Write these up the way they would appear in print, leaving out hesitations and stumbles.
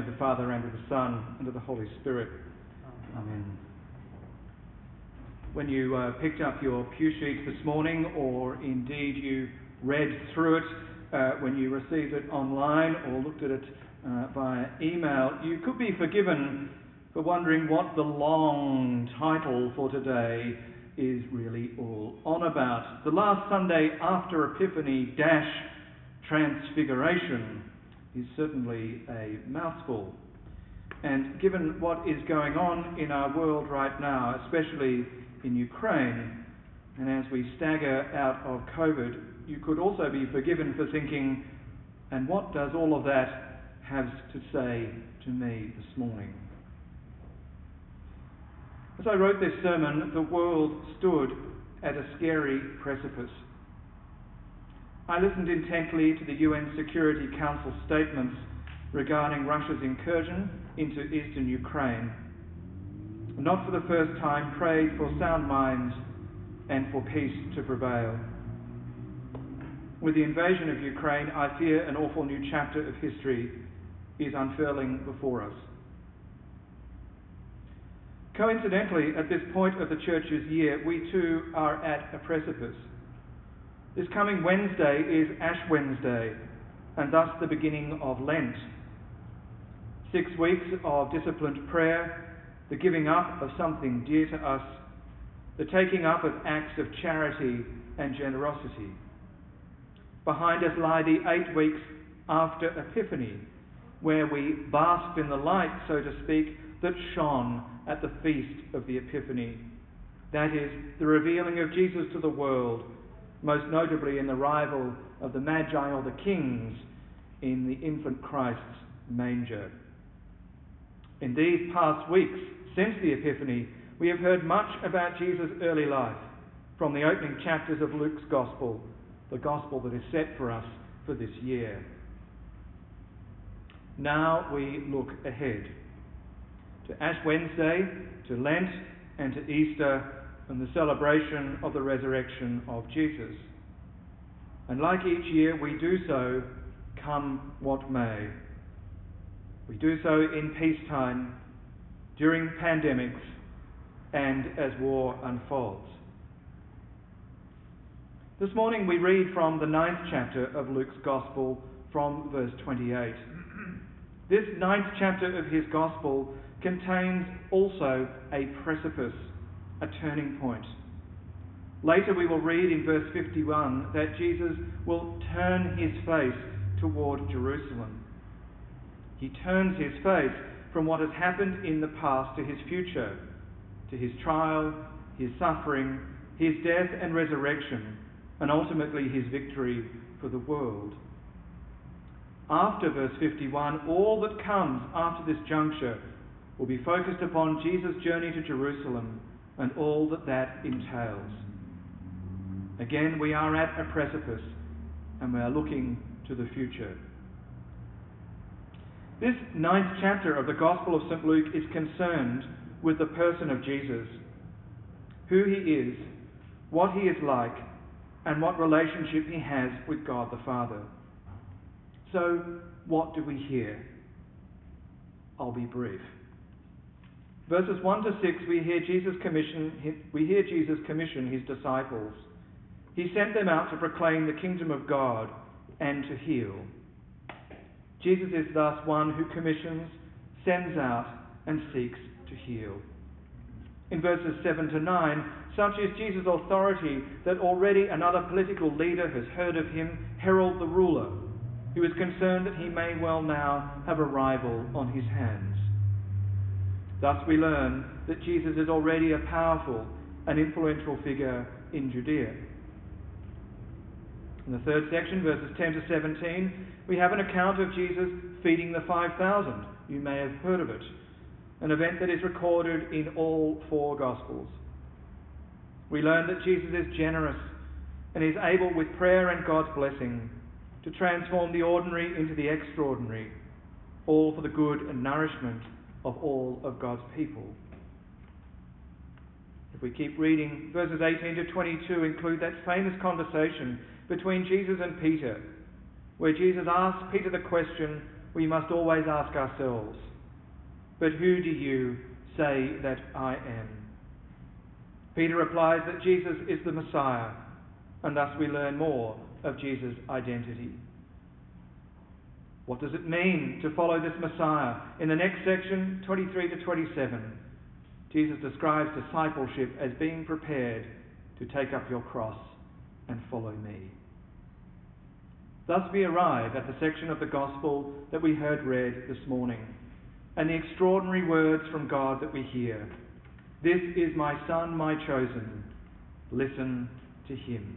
of the Father, and of the Son, and of the Holy Spirit. Amen. When you picked up your pew sheet this morning, or indeed you read through it when you received it online or looked at it via email, you could be forgiven for wondering what the long title for today is really all on about. The last Sunday after Epiphany - Transfiguration is certainly a mouthful. And given what is going on in our world right now, especially in Ukraine, and as we stagger out of COVID, you could also be forgiven for thinking, and what does all of that have to say to me this morning? As I wrote this sermon, the world stood at a scary precipice. I listened intently to the UN Security Council statements regarding Russia's incursion into eastern Ukraine. Not for the first time, prayed for sound minds and for peace to prevail. With the invasion of Ukraine, I fear an awful new chapter of history is unfurling before us. Coincidentally, at this point of the Church's year, we too are at a precipice. This coming Wednesday is Ash Wednesday, and thus the beginning of Lent. 6 weeks of disciplined prayer, the giving up of something dear to us, the taking up of acts of charity and generosity. Behind us lie the 8 weeks after Epiphany, where we basked in the light, so to speak, that shone at the feast of the Epiphany. That is, the revealing of Jesus to the world, most notably in the arrival of the Magi or the kings in the infant Christ's manger. In these past weeks, since the Epiphany, we have heard much about Jesus' early life from the opening chapters of Luke's Gospel, the Gospel that is set for us for this year. Now we look ahead to Ash Wednesday, to Lent, and to Easter, and the celebration of the resurrection of Jesus. And like each year, we do so come what may. We do so in peacetime, during pandemics, and as war unfolds. This morning we read from the 9th chapter of Luke's Gospel from verse 28. This 9th chapter of his Gospel contains also a precipice, a turning point. Later we will read in verse 51 that Jesus will turn his face toward Jerusalem. He turns his face from what has happened in the past to his future, to his trial, his suffering, his death and resurrection, and ultimately his victory for the world. After verse 51, all that comes after this juncture will be focused upon Jesus' journey to Jerusalem and all that that entails. Again, we are at a precipice and we are looking to the future. This 9th chapter of the Gospel of St. Luke is concerned with the person of Jesus, who he is, what he is like, and what relationship he has with God the Father. So, what do we hear? I'll be brief. Verses 1 to 6, we hear Jesus commission his disciples. He sent them out to proclaim the kingdom of God and to heal. Jesus is thus one who commissions, sends out, and seeks to heal. In verses 7 to 9, such is Jesus' authority that already another political leader has heard of him, Herod the ruler, who is concerned that he may well now have a rival on his hands. Thus we learn that Jesus is already a powerful and influential figure in Judea. In the third section, verses 10 to 17, we have an account of Jesus feeding the 5,000. You may have heard of it. An event that is recorded in all 4 Gospels. We learn that Jesus is generous and is able, with prayer and God's blessing, to transform the ordinary into the extraordinary, all for the good and nourishment of all of God's people. If we keep reading, verses 18 to 22 include that famous conversation between Jesus and Peter, where Jesus asks Peter the question, we must always ask ourselves, "But who do you say that I am?" Peter replies that Jesus is the Messiah, and thus we learn more of Jesus' identity. What does it mean to follow this Messiah? In the next section, 23 to 27, Jesus describes discipleship as being prepared to take up your cross and follow me. Thus we arrive at the section of the Gospel that we heard read this morning, and the extraordinary words from God that we hear. "This is my Son, my chosen. Listen to him."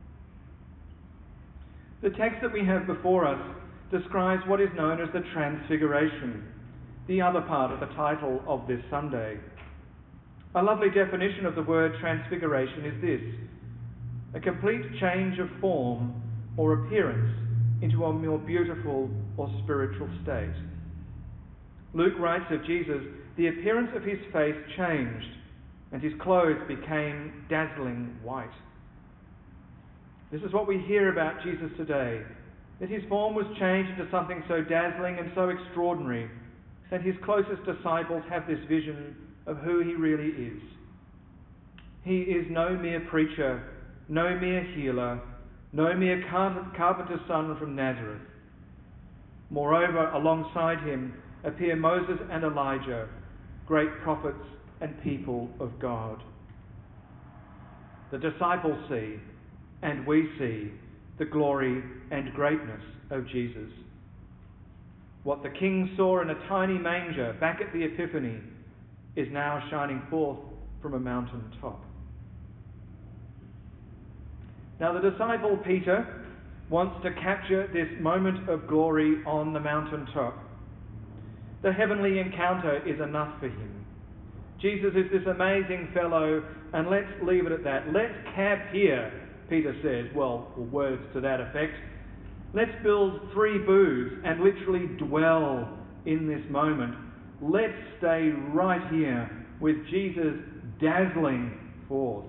The text that we have before us describes what is known as the Transfiguration, the other part of the title of this Sunday. A lovely definition of the word transfiguration is this: a complete change of form or appearance into a more beautiful or spiritual state. Luke writes of Jesus, "The appearance of his face changed, and his clothes became dazzling white." This is what we hear about Jesus today, that his form was changed into something so dazzling and so extraordinary that his closest disciples have this vision of who he really is. He is no mere preacher, no mere healer, no mere carpenter's son from Nazareth. Moreover, alongside him appear Moses and Elijah, great prophets and people of God. The disciples see, and we see, the glory and greatness of Jesus. What the king saw in a tiny manger back at the Epiphany is now shining forth from a mountain top. Now the disciple Peter wants to capture this moment of glory on the mountain top. The heavenly encounter is enough for him. Jesus is this amazing fellow, and let's leave it at that. Let's camp here, Peter says, or words to that effect. Let's build 3 booths and literally dwell in this moment. Let's stay right here with Jesus' dazzling force.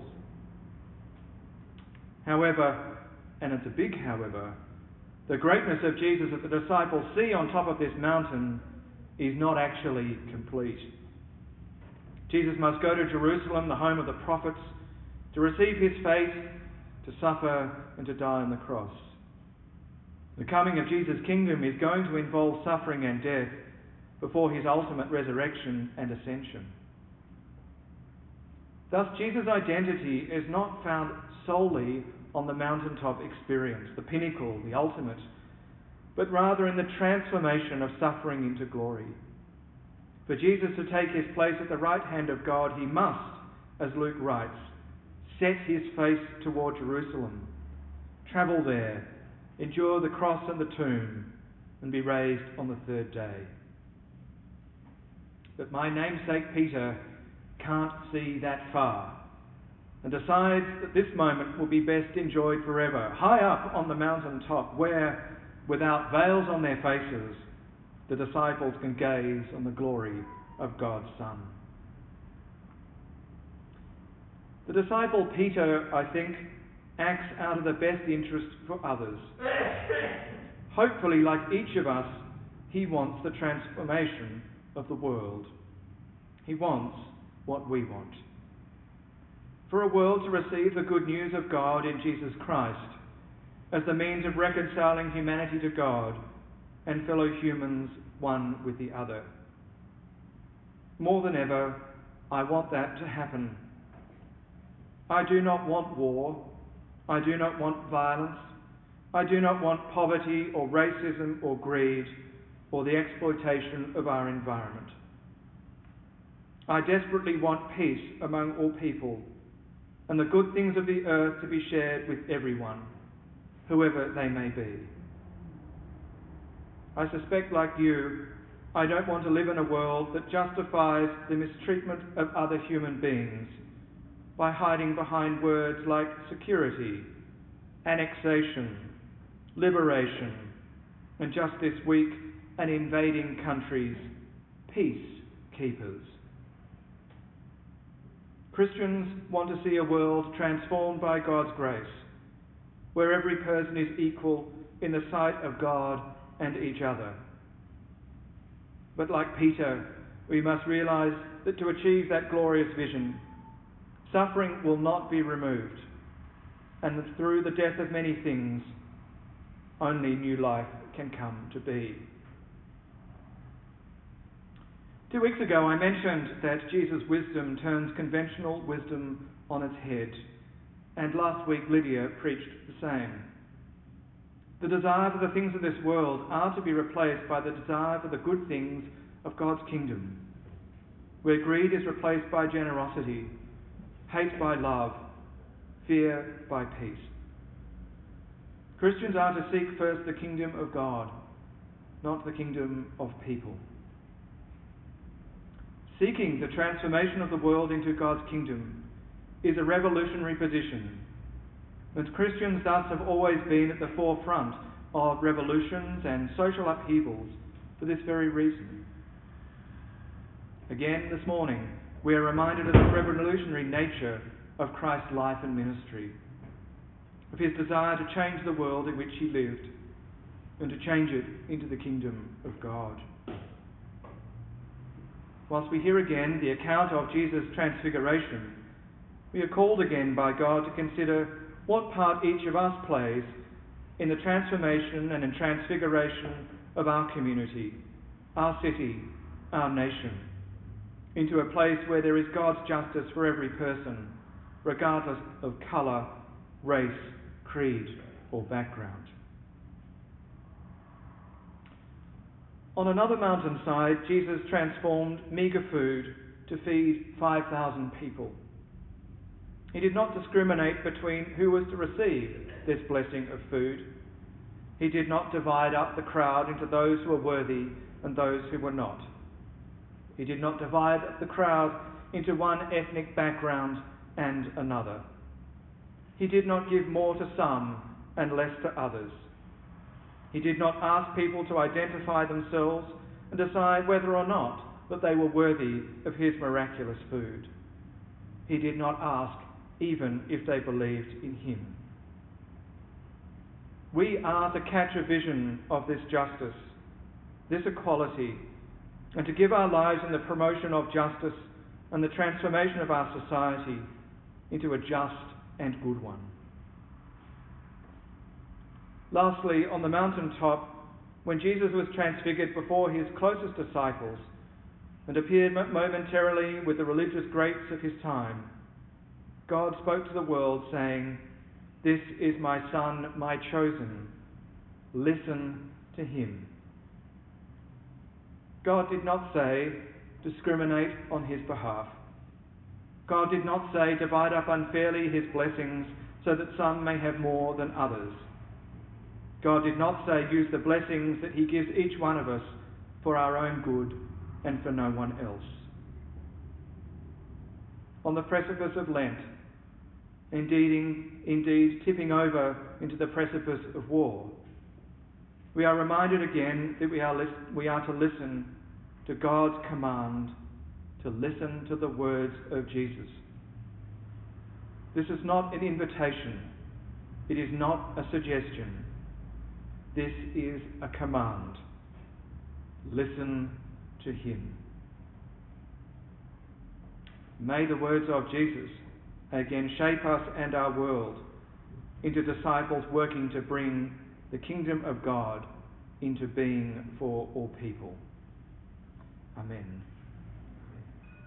However, and it's a big however, the greatness of Jesus that the disciples see on top of this mountain is not actually complete. Jesus must go to Jerusalem, the home of the prophets, to receive his fate, to suffer and to die on the cross. The coming of Jesus' kingdom is going to involve suffering and death before his ultimate resurrection and ascension. Thus, Jesus' identity is not found solely on the mountaintop experience, the pinnacle, the ultimate, but rather in the transformation of suffering into glory. For Jesus to take his place at the right hand of God, he must, as Luke writes, set his face toward Jerusalem, travel there, endure the cross and the tomb, and be raised on the 3rd day. But my namesake Peter can't see that far, and decides that this moment will be best enjoyed forever, high up on the mountain top, where, without veils on their faces, the disciples can gaze on the glory of God's Son. The disciple Peter, I think, acts out of the best interest for others. Hopefully, like each of us, he wants the transformation of the world. He wants what we want. For a world to receive the good news of God in Jesus Christ as the means of reconciling humanity to God and fellow humans one with the other. More than ever, I want that to happen. I do not want war. I do not want violence. I do not want poverty or racism or greed or the exploitation of our environment. I desperately want peace among all people and the good things of the earth to be shared with everyone, whoever they may be. I suspect, like you, I don't want to live in a world that justifies the mistreatment of other human beings by hiding behind words like security, annexation, liberation, and just this week, an invading country's peacekeepers. Christians want to see a world transformed by God's grace, where every person is equal in the sight of God and each other, But like Peter, we must realize that to achieve that glorious vision, suffering will not be removed, and that through the death of many things, only new life can come to be. 2 weeks ago, I mentioned that Jesus' wisdom turns conventional wisdom on its head, and last week Lydia preached the same. The desire for the things of this world are to be replaced by the desire for the good things of God's kingdom, where greed is replaced by generosity, hate by love, fear by peace. Christians are to seek first the kingdom of God, not the kingdom of people. Seeking the transformation of the world into God's kingdom is a revolutionary position, and Christians thus have always been at the forefront of revolutions and social upheavals for this very reason. Again this morning, we are reminded of the revolutionary nature of Christ's life and ministry, of his desire to change the world in which he lived and to change it into the kingdom of God. Whilst we hear again the account of Jesus' transfiguration, we are called again by God to consider what part each of us plays in the transformation and in transfiguration of our community, our city, our nation, into a place where there is God's justice for every person, regardless of colour, race, creed, or background. On another mountainside, Jesus transformed meagre food to feed 5,000 people. He did not discriminate between who was to receive this blessing of food. He did not divide up the crowd into those who were worthy and those who were not. He did not divide up the crowd into one ethnic background and another. He did not give more to some and less to others. He did not ask people to identify themselves and decide whether or not that they were worthy of his miraculous food. He did not ask even if they believed in him. We are to catch a vision of this justice, this equality, and to give our lives in the promotion of justice and the transformation of our society into a just and good one. Lastly, on the mountaintop, when Jesus was transfigured before his closest disciples and appeared momentarily with the religious greats of his time, God spoke to the world saying, "This is my Son, my chosen. Listen to him." God did not say, discriminate on his behalf. God did not say, divide up unfairly his blessings so that some may have more than others. God did not say, use the blessings that he gives each one of us for our own good and for no one else. On the precipice of Lent, indeed tipping over into the precipice of war, we are reminded again that we are to listen to God's command to listen to the words of Jesus. This is not an invitation. It is not a suggestion. This is a command. Listen to him. May the words of Jesus again shape us and our world into disciples working to bring the kingdom of God into being for all people. Amen.